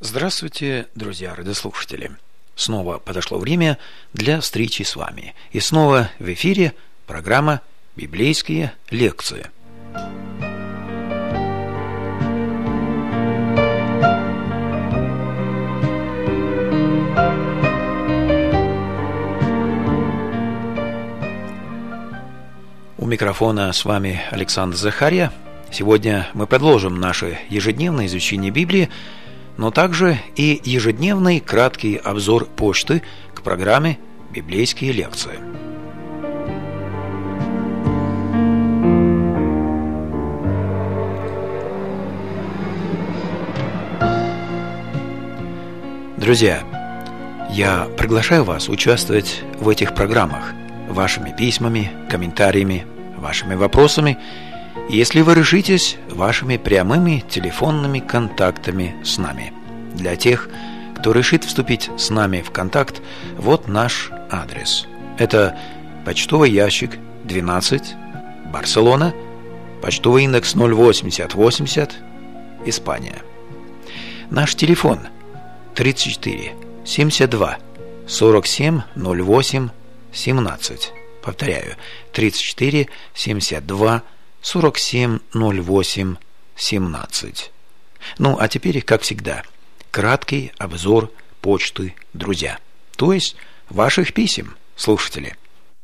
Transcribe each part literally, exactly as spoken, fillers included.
Здравствуйте, друзья радиослушатели! Снова подошло время для встречи с вами. И снова в эфире программа «Библейские лекции». У микрофона с вами Александр Захарья. Сегодня мы продолжим наше ежедневное изучение Библии, но также и ежедневный краткий обзор почты к программе «Библейские лекции». Друзья, я приглашаю вас участвовать в этих программах вашими письмами, комментариями, вашими вопросами, если вы решитесь, вашими прямыми телефонными контактами с нами. Для тех, кто решит вступить с нами в контакт, вот наш адрес. Это почтовый ящик двенадцать, Барселона, почтовый индекс ноль восемьдесят восемьдесят, Испания. Наш телефон тридцать четыре семьдесят два сорок семь ноль восемь семнадцать. Повторяю, тридцать четыре семьдесят два сорок семь ноль восемь семнадцать. Ну, а теперь, как всегда, краткий обзор почты, друзья, то есть ваших писем, слушатели.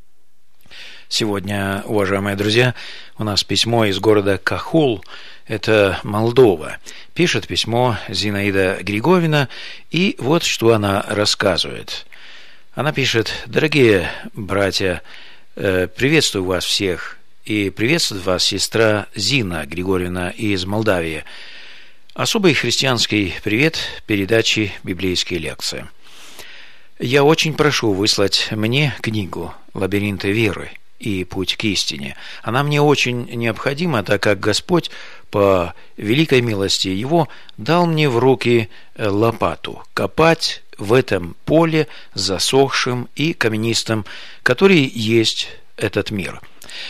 Сегодня, уважаемые друзья, у нас письмо из города Кахул, это Молдова. Пишет письмо Зинаида Григорьевна, и вот что она рассказывает. Она пишет: «Дорогие братья, приветствую вас всех. И приветствует вас сестра Зина Григорьевна из Молдавии. Особый христианский привет передачи «Библейские лекции». Я очень прошу выслать мне книгу «Лабиринты веры и путь к истине». Она мне очень необходима, так как Господь по великой милости Его дал мне в руки лопату копать в этом поле засохшим и каменистым, который есть этот мир.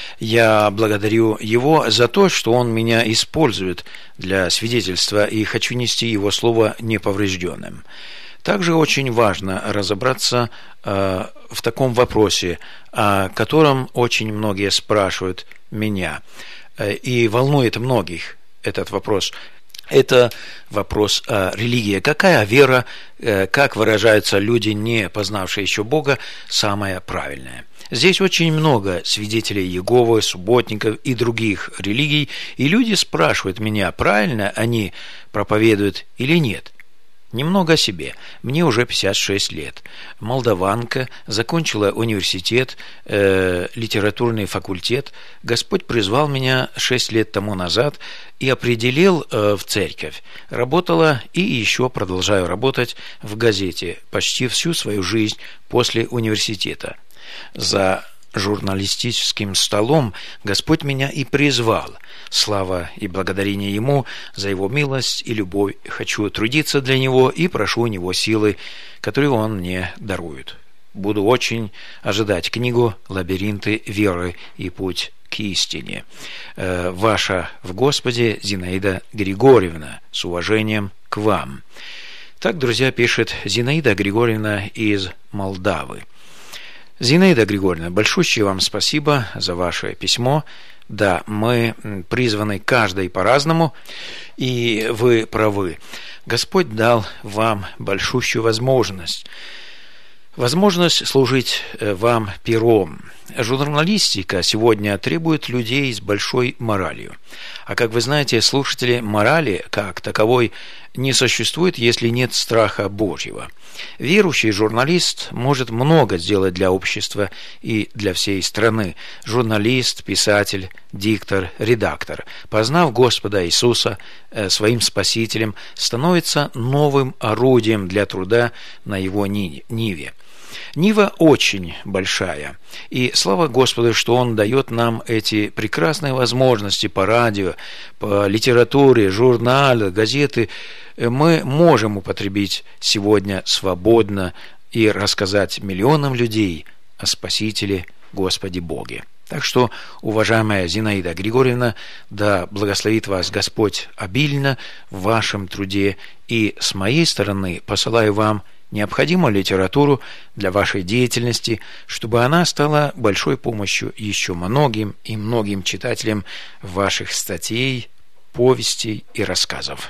Я благодарю Его за то, что Он меня использует для свидетельства, и хочу нести Его Слово неповрежденным. Также очень важно разобраться э, в таком вопросе, о котором очень многие спрашивают меня, э, и волнует многих этот вопрос. Это вопрос о религии. Какая вера, э, как выражаются люди, не познавшие еще Бога, самая правильная? Здесь очень много свидетелей Иеговы, субботников и других религий, и люди спрашивают меня, правильно они проповедуют или нет. Немного о себе. Мне уже пятьдесят шесть лет. Молдаванка, закончила университет, э, литературный факультет. Господь призвал меня шесть лет тому назад и определил э, в церковь. Работала и еще продолжаю работать в газете почти всю свою жизнь после университета. За журналистическим столом Господь меня и призвал. Слава и благодарение Ему за Его милость и любовь. Хочу трудиться для Него и прошу у Него силы, которые Он мне дарует. Буду очень ожидать книгу «Лабиринты веры и путь к истине». Ваша в Господе Зинаида Григорьевна. С уважением к вам. Так, друзья, пишет Зинаида Григорьевна из Молдавы. Зинаида Григорьевна, большущее вам спасибо за ваше письмо. Да, мы призваны каждый по-разному, и вы правы. Господь дал вам большущую возможность. Возможность служить вам пером. Журналистика сегодня требует людей с большой моралью. А как вы знаете, слушатели, морали как таковой не существует, если нет страха Божьего. Верующий журналист может много сделать для общества и для всей страны. Журналист, писатель, диктор, редактор, познав Господа Иисуса своим Спасителем, становится новым орудием для труда на его ниве. Нива очень большая, и слава Господу, что Он дает нам эти прекрасные возможности по радио, по литературе, журналах, газеты. Мы можем употребить сегодня свободно и рассказать миллионам людей о Спасителе Господе Боге. Так что, уважаемая Зинаида Григорьевна, да благословит вас Господь обильно в вашем труде, и с моей стороны посылаю вам необходимую литературу для вашей деятельности, чтобы она стала большой помощью еще многим и многим читателям ваших статей, повестей и рассказов.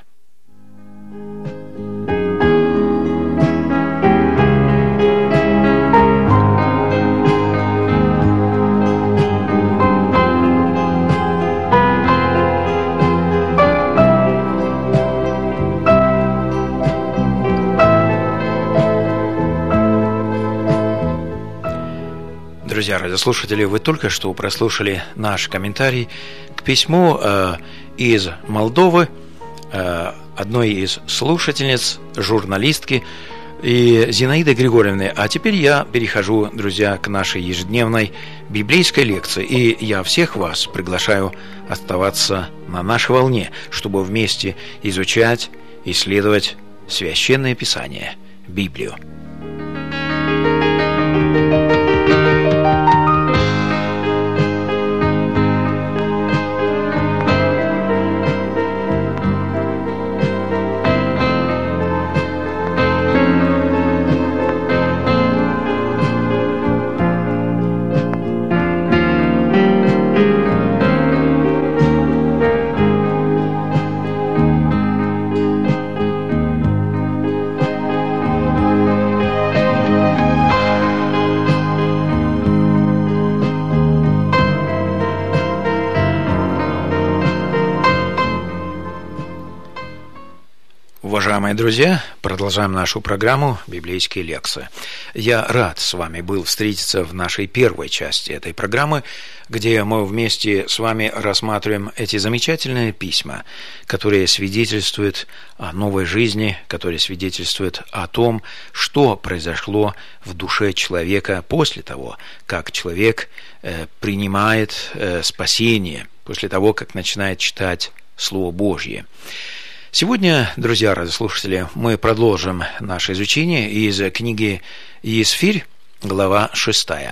Друзья радиослушатели, вы только что прослушали наш комментарий к письму э, из Молдовы, э, одной из слушательниц, журналистки и Зинаиды Григорьевны. А теперь я перехожу, друзья, к нашей ежедневной библейской лекции. И я всех вас приглашаю оставаться на нашей волне, чтобы вместе изучать, исследовать Священное Писание, Библию. Уважаемые друзья, продолжаем нашу программу «Библейские лекции». Я рад с вами был встретиться в нашей первой части этой программы, где мы вместе с вами рассматриваем эти замечательные письма, которые свидетельствуют о новой жизни, которые свидетельствуют о том, что произошло в душе человека после того, как человек принимает спасение, после того, как начинает читать Слово Божье. Сегодня, друзья радиослушатели, мы продолжим наше изучение из книги Есфирь, глава шестая.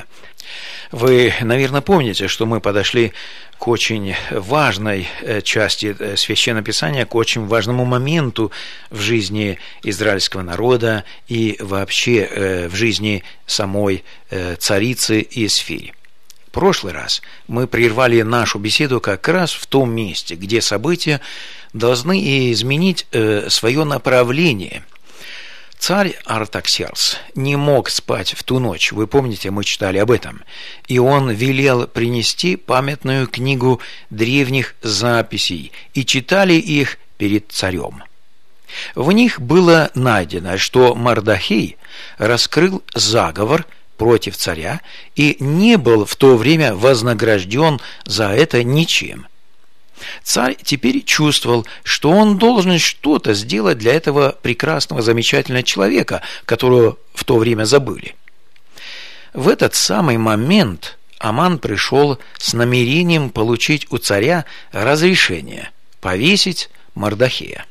Вы, наверное, помните, что мы подошли к очень важной части Священного Писания, к очень важному моменту в жизни израильского народа и вообще в жизни самой царицы Есфирь. В прошлый раз мы прервали нашу беседу как раз в том месте, где события должны изменить э, свое направление. Царь Артаксеркс не мог спать в ту ночь, вы помните, мы читали об этом, и он велел принести памятную книгу древних записей, и читали их перед царем. В них было найдено, что Мордохей раскрыл заговор против царя и не был в то время вознагражден за это ничем. Царь теперь чувствовал, что он должен что-то сделать для этого прекрасного, замечательного человека, которого в то время забыли. В этот самый момент Аман пришел с намерением получить у царя разрешение повесить Мордохея.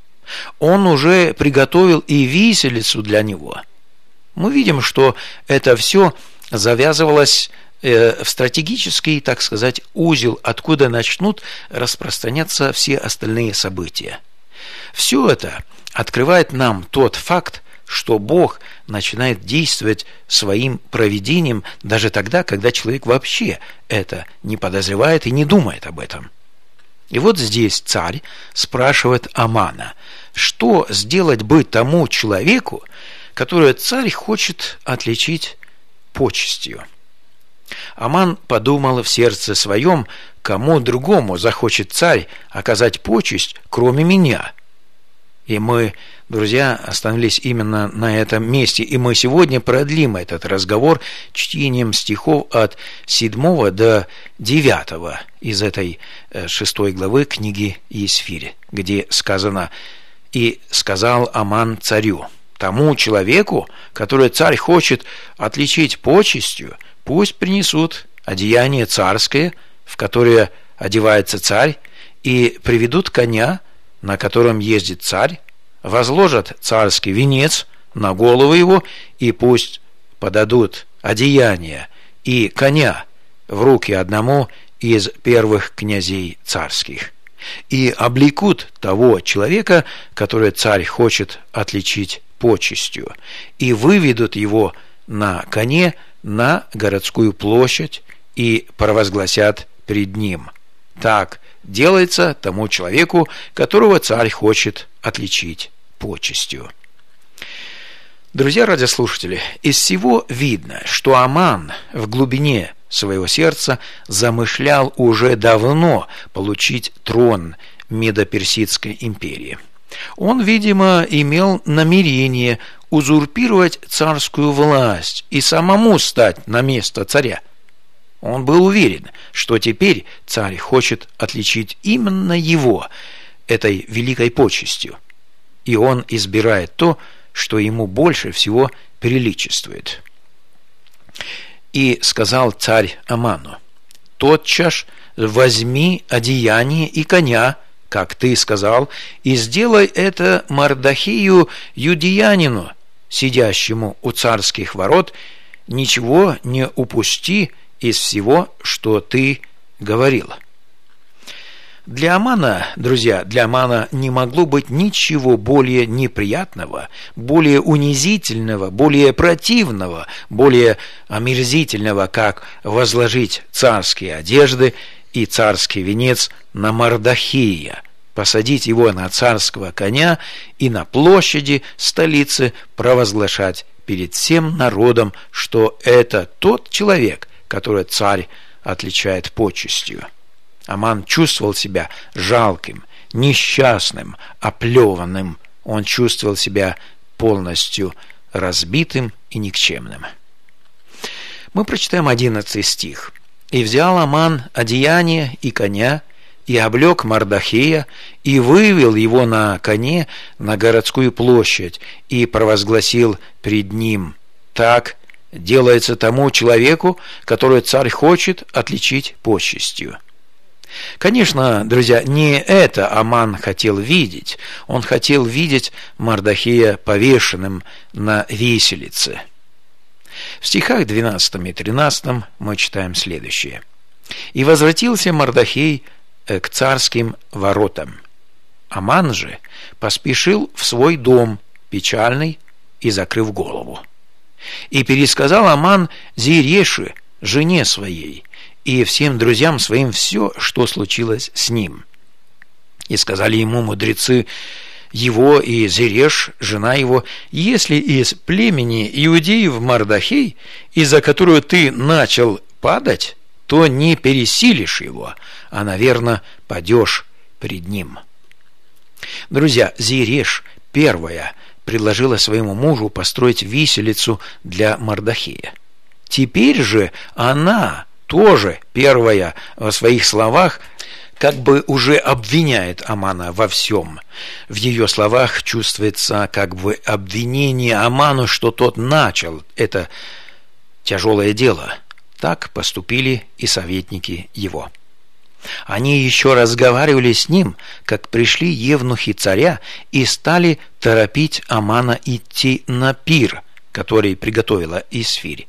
Он уже приготовил и виселицу для него. Мы видим, что это все завязывалось в стратегический, так сказать, узел, откуда начнут распространяться все остальные события. Все это открывает нам тот факт, что Бог начинает действовать своим провидением даже тогда, когда человек вообще это не подозревает и не думает об этом. И вот здесь царь спрашивает Амана, что сделать бы тому человеку, которого царь хочет отличить почестью. Аман подумал в сердце своем, кому другому захочет царь оказать почесть, кроме меня. И мы, друзья, остановились именно на этом месте, и мы сегодня продлим этот разговор чтением стихов от седьмого до девятого из этой шестой главы книги Есфирь, где сказано: «И сказал Аман царю, тому человеку, который царь хочет отличить почестью, пусть принесут одеяние царское, в которое одевается царь, и приведут коня, на котором ездит царь, возложат царский венец на голову его, и пусть подадут одеяние и коня, в руки одному из первых князей царских и облекут того человека, который царь хочет отличить почестью, и выведут его на коне на городскую площадь и провозгласят пред ним: так делается тому человеку, которого царь хочет отличить почестью. Друзья радиослушатели, из всего видно, что Аман в глубине своего сердца замышлял уже давно получить трон Медо-Персидской империи. Он, видимо, имел намерение узурпировать царскую власть и самому стать на место царя. Он был уверен, что теперь царь хочет отличить именно его этой великой почестью, и он избирает то, что ему больше всего приличествует. И сказал царь Аману: тотчас возьми одеяние и коня, как ты сказал, и сделай это Мардахию юдеянину, сидящему у царских ворот, ничего не упусти из всего, что ты говорил. Для Амана, друзья, для Амана не могло быть ничего более неприятного, более унизительного, более противного, более омерзительного, как возложить царские одежды и царский венец на Мардахия, посадить его на царского коня и на площади столицы провозглашать перед всем народом, что это тот человек, который царь отличает почестью. Аман чувствовал себя жалким, несчастным, оплеванным. Он чувствовал себя полностью разбитым и никчемным. Мы прочитаем одиннадцатый стих. «И взял Аман одеяние и коня, и облек Мардахия, и вывел его на коне на городскую площадь, и провозгласил пред ним: так делается тому человеку, который царь хочет отличить почестью». Конечно, друзья, не это Аман хотел видеть. Он хотел видеть Мардахия повешенным на виселице. В стихах двенадцатом и тринадцатом мы читаем следующее. «И возвратился Мардахей к царским воротам. Аман же поспешил в свой дом, печальный и закрыв голову. И пересказал Аман Зереше, жене своей, и всем друзьям своим все, что случилось с ним. И сказали ему мудрецы его и Зереш, жена его: если из племени иудеев Мардахей, из-за которого ты начал падать, то не пересилишь его, а, наверное, падешь пред ним». Друзья, Зереш первая предложила своему мужу построить виселицу для Мардахея. Теперь же она тоже первая в своих словах как бы уже обвиняет Амана во всем. В ее словах чувствуется как бы обвинение Аману, что тот начал это тяжелое дело. Так поступили и советники его. Они еще разговаривали с ним, как пришли евнухи царя и стали торопить Амана идти на пир, который приготовила Исфирь.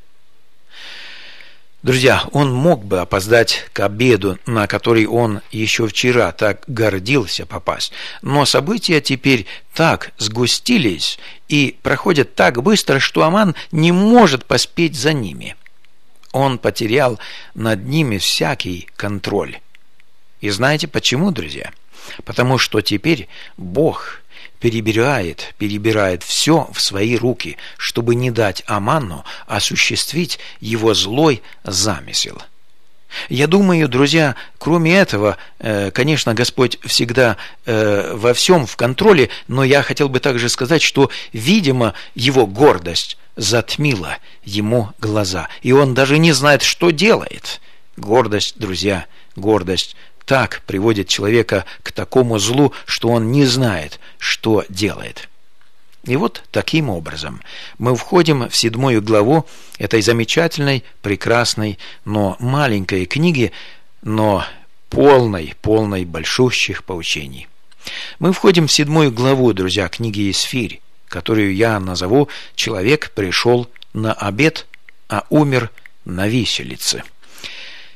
Друзья, он мог бы опоздать к обеду, на который он еще вчера так гордился попасть, но события теперь так сгустились и проходят так быстро, что Аман не может поспеть за ними. Он потерял над ними всякий контроль. И знаете почему, друзья? Потому что теперь Бог перебирает, перебирает все в свои руки, чтобы не дать Аману осуществить его злой замысел. Я думаю, друзья, кроме этого, конечно, Господь всегда во всем в контроле, но я хотел бы также сказать, что, видимо, его гордость затмила ему глаза, и он даже не знает, что делает. Гордость, друзья, гордость так приводит человека к такому злу, что он не знает, что делает. И вот таким образом мы входим в седьмую главу этой замечательной, прекрасной, но маленькой книги, но полной, полной большущих поучений. Мы входим в седьмую главу, друзья, книги Исфирь, которую я назову «Человек пришел на обед, а умер на виселице».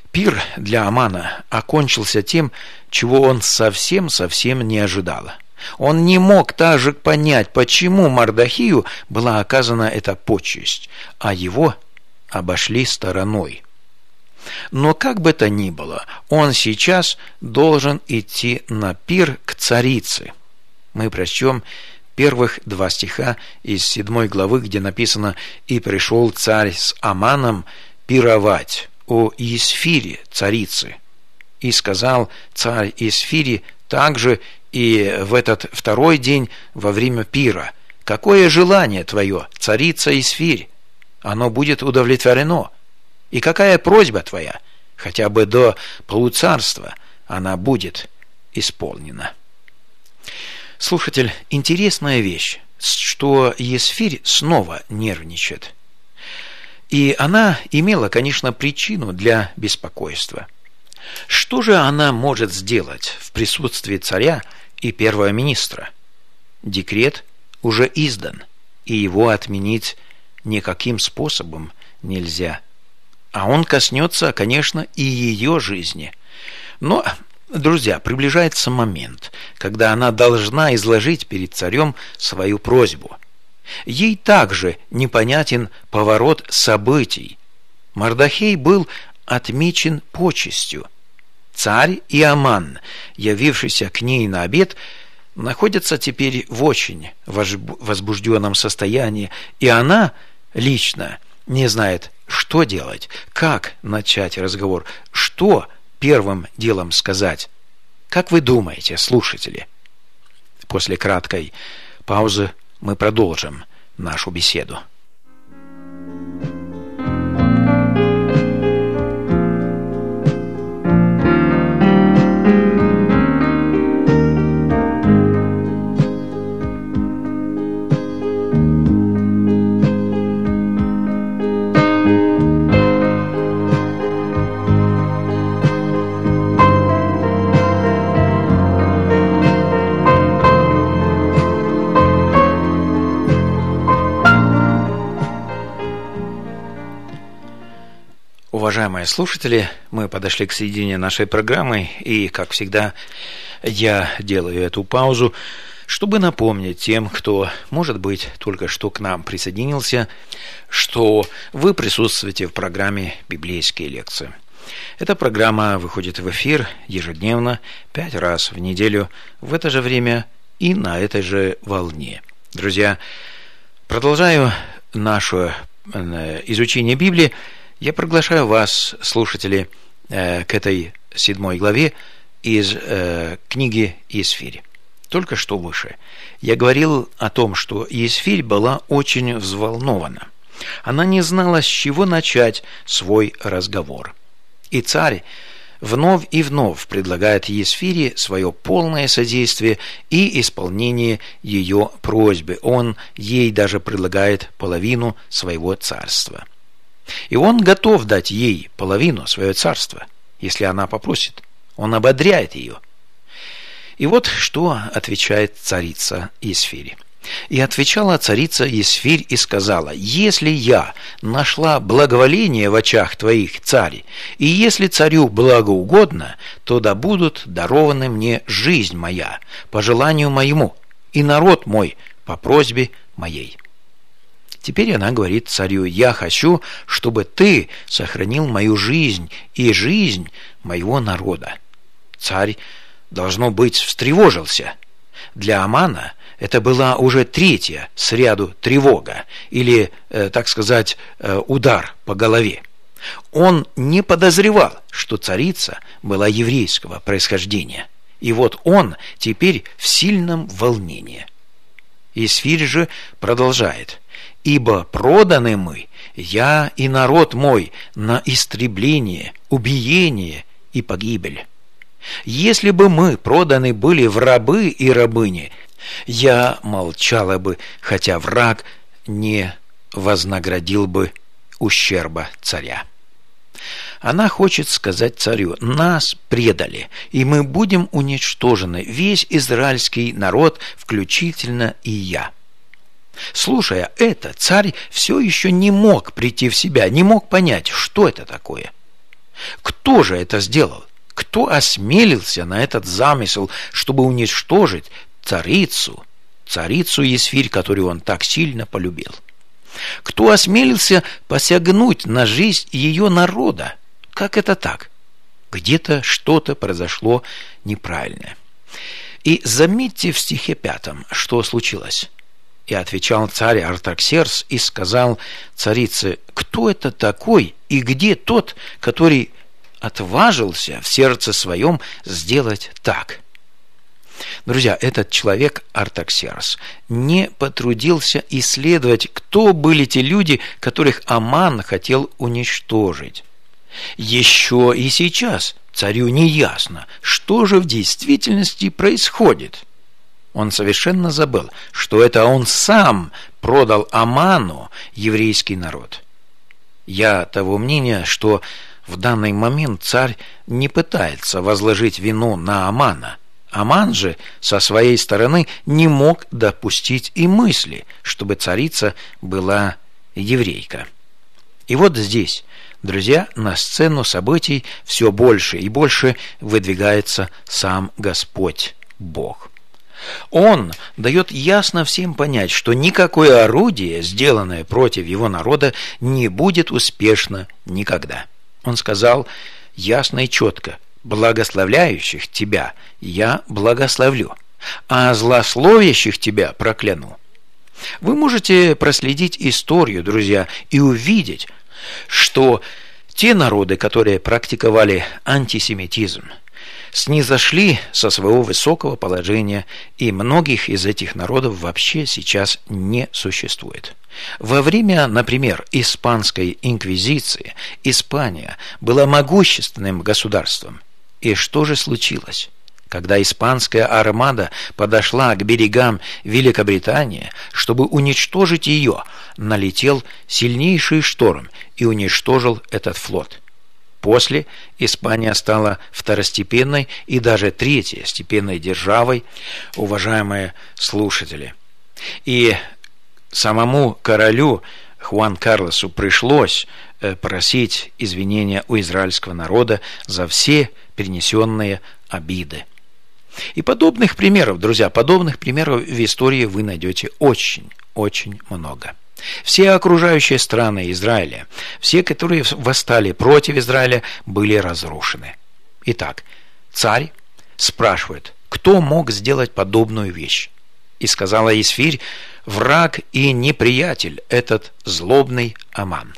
Пир для Амана окончился тем, чего он совсем-совсем не ожидал. Он не мог даже понять, почему Мардохию была оказана эта почесть, а его обошли стороной. Но как бы то ни было, он сейчас должен идти на пир к царице. Мы прочтем первых два стиха из седьмой главы, где написано: «И пришел царь с Аманом пировать о Есфире, царице. И сказал царь Есфире также и в этот второй день во время пира: какое желание твое, царица Есфирь? Оно будет удовлетворено. И какая просьба твоя, хотя бы до полуцарства, она будет исполнена». Слушатель, интересная вещь, что Есфирь снова нервничает. И она имела, конечно, причину для беспокойства. Что же она может сделать в присутствии царя и первого министра? Декрет уже издан, и его отменить никаким способом нельзя. А он коснется, конечно, и ее жизни. Но, друзья, приближается момент, когда она должна изложить перед царем свою просьбу. Ей также непонятен поворот событий. Мардохей был отмечен почестью. Царь и Аман, явившийся к ней на обед, находятся теперь в очень возбужденном состоянии, и она лично не знает, что делать, как начать разговор, что первым делом сказать. Как вы думаете, слушатели? После краткой паузы мы продолжим нашу беседу. Уважаемые слушатели, мы подошли к середине нашей программы, и, как всегда, я делаю эту паузу, чтобы напомнить тем, кто, может быть, только что к нам присоединился, что вы присутствуете в программе «Библейские лекции». Эта программа выходит в эфир ежедневно, пять раз в неделю, в это же время и на этой же волне. Друзья, продолжаю наше изучение Библии. Я приглашаю вас, слушатели, к этой седьмой главе из книги Есфирь. Только что выше я говорил о том, что Есфирь была очень взволнована. Она не знала, с чего начать свой разговор. И царь вновь и вновь предлагает Есфире свое полное содействие и исполнение ее просьбы. Он ей даже предлагает половину своего царства. И он готов дать ей половину своего царства, если она попросит. Он ободряет ее. И вот что отвечает царица Есфирь. «И отвечала царица Есфирь и сказала: если я нашла благоволение в очах твоих, царь, и если царю благоугодно, то да будут дарованы мне жизнь моя по желанию моему, и народ мой по просьбе моей». Теперь она говорит царю: «Я хочу, чтобы ты сохранил мою жизнь и жизнь моего народа». Царь, должно быть, встревожился. Для Амана это была уже третья сряду тревога, или, э, так сказать, э, удар по голове. Он не подозревал, что царица была еврейского происхождения. И вот он теперь в сильном волнении. Есфирь же продолжает: «Ибо проданы мы, я и народ мой, на истребление, убиение и погибель. Если бы мы проданы были в рабы и рабыни, я молчала бы, хотя враг не вознаградил бы ущерба царя». Она хочет сказать царю: нас предали, и мы будем уничтожены, весь израильский народ, включительно и я. Слушая это, царь все еще не мог прийти в себя, не мог понять, что это такое. Кто же это сделал? Кто осмелился на этот замысел, чтобы уничтожить царицу, царицу Есфирь, которую он так сильно полюбил? Кто осмелился посягнуть на жизнь ее народа? Как это так? Где-то что-то произошло неправильное. И заметьте в стихе пятом, что случилось. И отвечал царь Артаксеркс и сказал царице: кто это такой и где тот, который отважился в сердце своем сделать так? Друзья, этот человек Артаксеркс не потрудился исследовать, кто были те люди, которых Аман хотел уничтожить. Еще и сейчас царю не ясно, что же в действительности происходит. Он совершенно забыл, что это он сам продал Аману еврейский народ. Я того мнения, что в данный момент царь не пытается возложить вину на Амана. Аман же со своей стороны не мог допустить и мысли, чтобы царица была еврейка. И вот здесь, друзья, на сцену событий все больше и больше выдвигается сам Господь Бог. Он дает ясно всем понять, что никакое орудие, сделанное против его народа, не будет успешно никогда. Он сказал ясно и четко: благословляющих тебя я благословлю, а злословящих тебя прокляну. Вы можете проследить историю, друзья, и увидеть, что те народы, которые практиковали антисемитизм, снизошли со своего высокого положения, и многих из этих народов вообще сейчас не существует. Во время, например, Испанской инквизиции Испания была могущественным государством. И что же случилось? Когда испанская армада подошла к берегам Великобритании, чтобы уничтожить ее, налетел сильнейший шторм и уничтожил этот флот. После Испания стала второстепенной и даже третьестепенной державой, уважаемые слушатели. И самому королю Хуан Карлосу пришлось просить извинения у израильского народа за все перенесенные обиды. И подобных примеров, друзья, подобных примеров в истории вы найдете очень, очень много. Все окружающие страны Израиля, все, которые восстали против Израиля, были разрушены. Итак, царь спрашивает, кто мог сделать подобную вещь? И сказала Есфирь: враг и неприятель этот злобный Аман.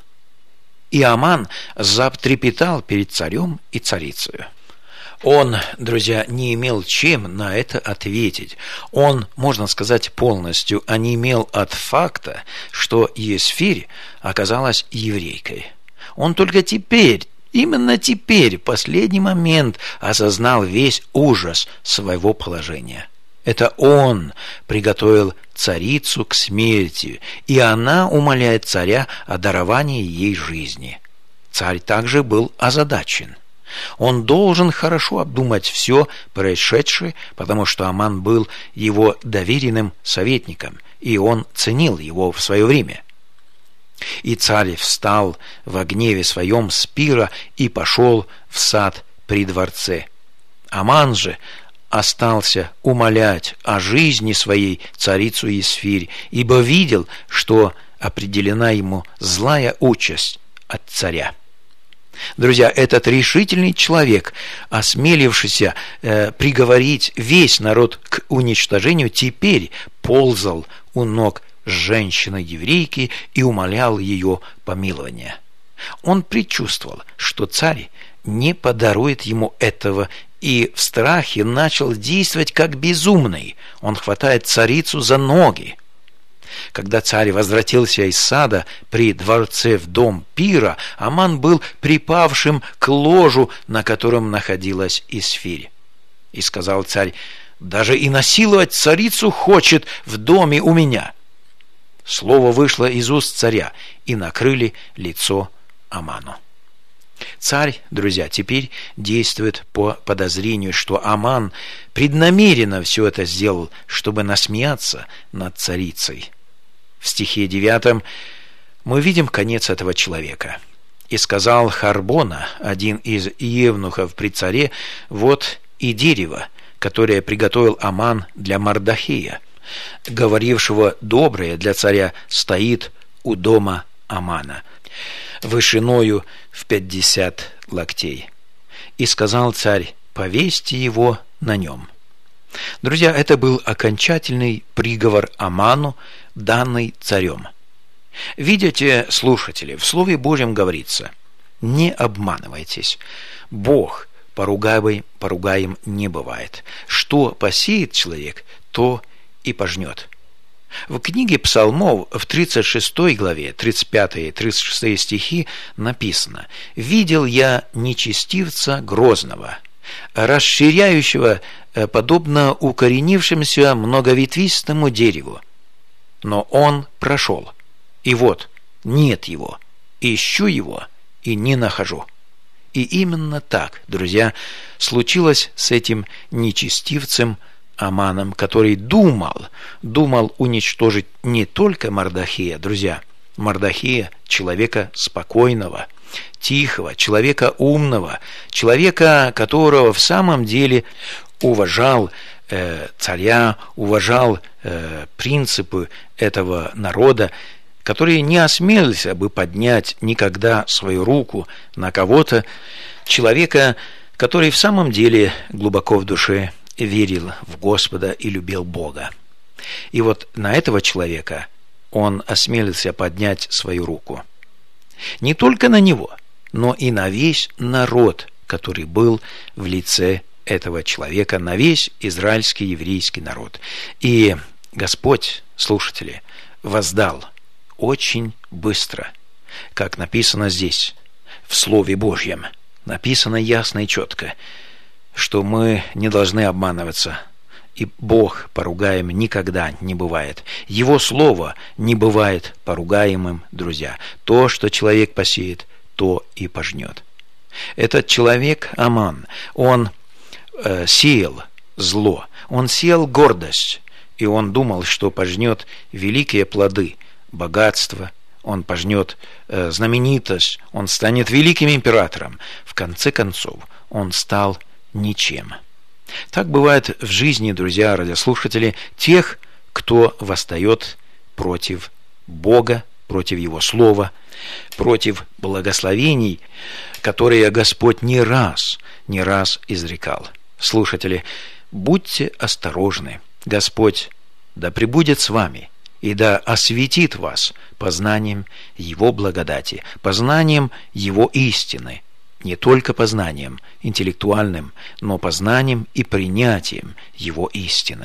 И Аман затрепетал перед царем и царицею. Он, друзья, не имел чем на это ответить. Он, можно сказать, полностью онемел от факта, что Есфирь оказалась еврейкой. Он только теперь, именно теперь, в последний момент осознал весь ужас своего положения. Это он приготовил царицу к смерти, и она умоляет царя о даровании ей жизни. Царь также был озадачен. Он должен хорошо обдумать все происшедшее, потому что Аман был его доверенным советником, и он ценил его в свое время. И царь встал во гневе своем с пира и пошел в сад при дворце. Аман же остался умолять о жизни своей царицу Есфирь, ибо видел, что определена ему злая участь от царя. Друзья, этот решительный человек, осмелившийся э, приговорить весь народ к уничтожению, теперь ползал у ног женщины-еврейки и умолял ее помилования. Он предчувствовал, что царь не подарует ему этого, и в страхе начал действовать как безумный. Он хватает царицу за ноги. Когда царь возвратился из сада при дворце в дом пира, Аман был припавшим к ложу, на котором находилась Есфирь. И сказал царь: даже и насиловать царицу хочет в доме у меня. Слово вышло из уст царя, и накрыли лицо Аману. Царь, друзья, теперь действует по подозрению, что Аман преднамеренно все это сделал, чтобы насмеяться над царицей. В стихе девятом мы видим конец этого человека. И сказал Харбона, один из евнухов при царе: вот и дерево, которое приготовил Аман для Мардахея, говорившего доброе для царя, стоит у дома Амана, вышиною в пятьдесят локтей. И сказал царь: повесьте его на нем. Друзья, это был окончательный приговор Аману, данный царем. Видите, слушатели, в Слове Божьем говорится: не обманывайтесь, Бог поругаемый, поругаем не бывает. Что посеет человек, то и пожнет. В книге Псалмов в тридцать шестой главе, тридцать пятый и тридцать шестой стихи написано: «Видел я нечестивца грозного, расширяющего, подобно укоренившемуся многоветвистому дереву. Но он прошел, и вот нет его, ищу его и не нахожу». И именно так, друзья, случилось с этим нечестивцем Аманом, который думал, думал уничтожить не только Мардахея, друзья, Мардахея, человека спокойного, тихого, человека умного, человека, которого в самом деле уважал э, царя, уважал э, принципы этого народа, который не осмелился бы поднять никогда свою руку на кого-то, человека, который в самом деле глубоко в душе верил в Господа и любил Бога. И вот на этого человека он осмелился поднять свою руку. Не только на него, но и на весь народ, который был в лице этого человека, на весь израильский еврейский народ. И Господь, слушатели, воздал очень быстро, как написано здесь, в Слове Божьем. Написано ясно и четко, что мы не должны обманываться, и Бог поругаем никогда не бывает. Его Слово не бывает поругаемым, друзья. То, что человек посеет, то и пожнет. Этот человек, Аман, он э, сеял зло, он сеял гордость, и он думал, что пожнет великие плоды, богатство, он пожнет э, знаменитость, он станет великим императором. В конце концов, он стал ничем. Так бывает в жизни, друзья, радиослушатели, тех, кто восстает против Бога, против Его Слова, против благословений, которые Господь не раз, не раз изрекал. Слушатели, будьте осторожны. Господь да пребудет с вами и да осветит вас познанием Его благодати, познанием Его истины, не только познанием интеллектуальным, но познанием и принятием Его истины.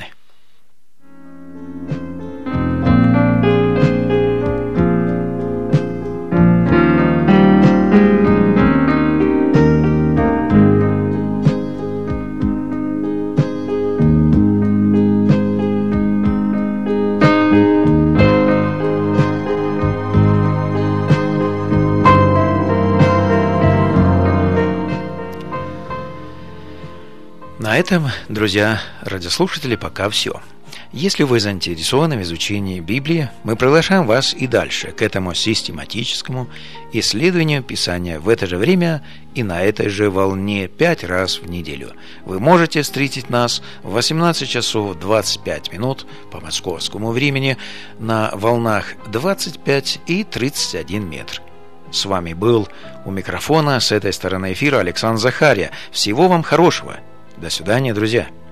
На этом, друзья, радиослушатели, пока все. Если вы заинтересованы в изучении Библии, мы приглашаем вас и дальше к этому систематическому исследованию Писания в это же время и на этой же волне пять раз в неделю. Вы можете встретить нас в восемнадцать часов двадцать пять минут по московскому времени на волнах двадцать пять и тридцать один метр. С вами был у микрофона с этой стороны эфира Александр Захария. Всего вам хорошего. До свидания, друзья.